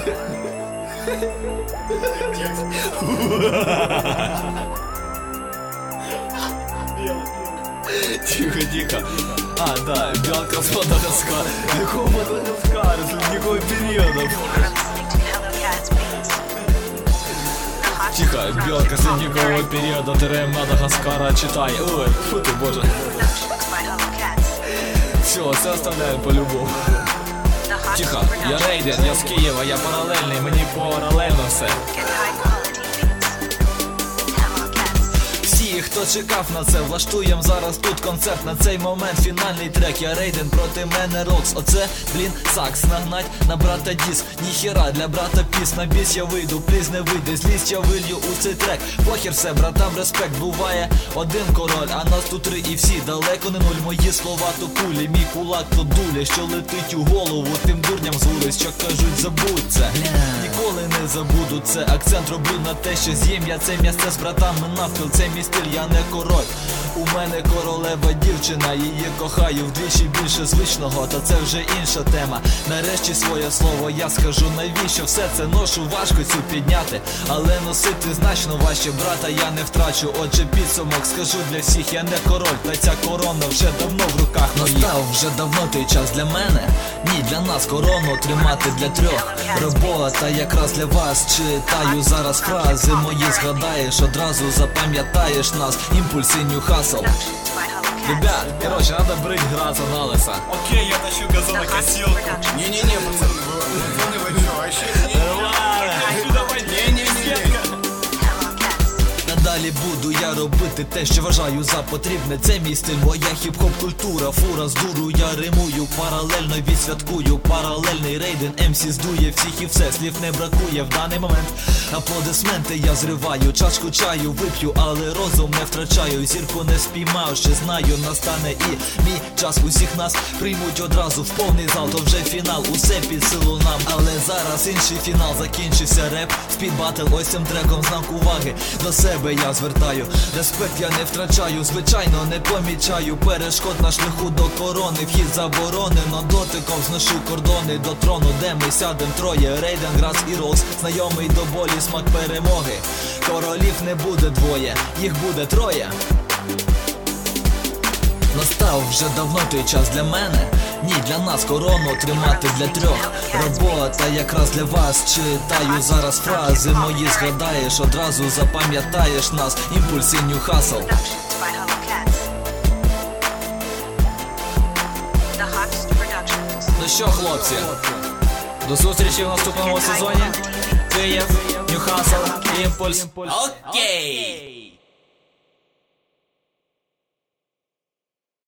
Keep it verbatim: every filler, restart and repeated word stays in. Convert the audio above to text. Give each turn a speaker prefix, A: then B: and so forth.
A: Тихо, тихо. А, да, белка с Мадагаскара. Какого Мадагаскара? С ледникового периода. Тихо, белка с ледникового периода, ТРМ Мадагаскара, читай. Ой, фу ты, боже. Все, все оставляем по-любому. Тихо, я Рейден, я з Києва, я паралельний, мені паралельно все. Всі, хто чекав на це, влаштуєм зараз тут концерт. На цей момент фінальний трек, я Рейден, проти мене Рокс. Оце, блін, сакс, нагнать на брата диск. Ніхера для брата піс, на біс я вийду, пліз не вийде, злість я вилью у цей трек. Похер все, братам респект, буває один король, а нас тут три і всі, далеко не нуль. Мої слова то кулі, мій кулак то дуля, що летить у голову тим дурням з вулиць, що кажуть забудь це. Ніколи не забуду це, акцент роблю на те, що з'їм я це місце з братами навпіл. Це мій стиль, я не король. У мене королева дівчина, її кохаю вдвічі більше звичного, та це вже інша тема. Нарешті своє слово я скажу, навіщо все це ношу, важко цю підняти, але носити значно важче, брата я не втрачу. Отже, підсумок скажу для всіх, я не король, та ця корона вже давно в руках моїх. Настав вже давно той час для мене, ні, для нас корону тримати для трьох. Робота якраз для вас, читаю зараз фрази мої, згадаєш, одразу запам'ятаєш нас, імпульс і нюхасл. Ребят, короче, надо брить граться на лысо.
B: Окей, я тащу газонокосилку. Не-не-не, пацаны, пацаны, вы что, вообще? Не-не-не.
A: Далі буду я робити те, що вважаю за потрібне. Це мій стиль, моя хіп-хоп культура. Фура з дуру, я римую, паралельно відсвяткую. Паралельний Рейден, ем сі здує всіх і все, слів не бракує в даний момент. Аплодисменти я зриваю, чашку чаю вип'ю, але розум не втрачаю. Зірку не спіймав, ще знаю, настане і мій час. Усіх нас приймуть одразу в повний зал, то вже фінал, усе під силу нам. Але зараз інший фінал, закінчився реп, спід батл, ось цим треком знак уваги до себе я звертаю. Респект я не втрачаю, звичайно не помічаю перешкод на шляху до корони. Вхід заборонено, дотиком зношу кордони до трону, де ми сядем троє. Рейден, Грац і Рокс, знайомий до болі смак перемоги. Королів не буде двоє, їх буде троє. Настав вже давно той час для мене, ні, для нас корону тримати для трьох. Робота якраз для вас, читаю зараз фрази мої, згадаєш, одразу запам'ятаєш нас, імпульс і нюхасл. Ну що, хлопці, до зустрічі в наступному сезоні. Київ, нюхасл, імпульс. Окей!